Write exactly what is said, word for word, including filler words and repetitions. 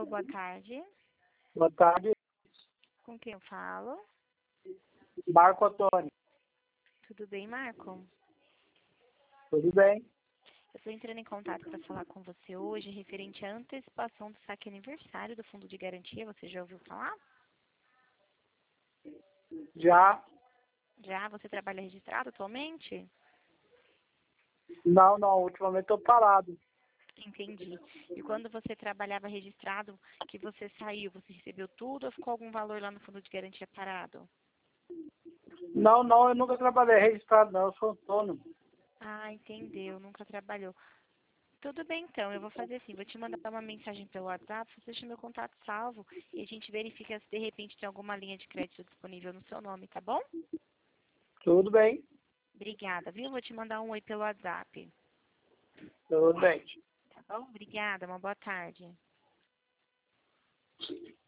boa tarde. Boa tarde, Com quem eu falo? Marco Antônio. Tudo bem, Marco? Tudo bem? Eu estou entrando em contato para falar com você hoje referente à antecipação do saque aniversário do Fundo de Garantia. Você já ouviu falar? Já? Já? Você trabalha registrado atualmente? Não, não. Ultimamente estou parado. Entendi. E quando você trabalhava registrado, que você saiu, você recebeu tudo ou ficou algum valor lá no Fundo de Garantia parado? Não, não. Eu nunca trabalhei registrado, não. Eu sou autônomo. Ah, entendeu. Nunca trabalhou. Tudo bem, então. Eu vou fazer assim. Vou te mandar uma mensagem pelo WhatsApp. Você deixa meu contato salvo e a gente verifica se de repente tem alguma linha de crédito disponível no seu nome, tá bom? Tudo bem? Obrigada, viu? Vou te mandar um oi pelo WhatsApp. Tudo bem. Tá bom? Obrigada. Uma boa tarde.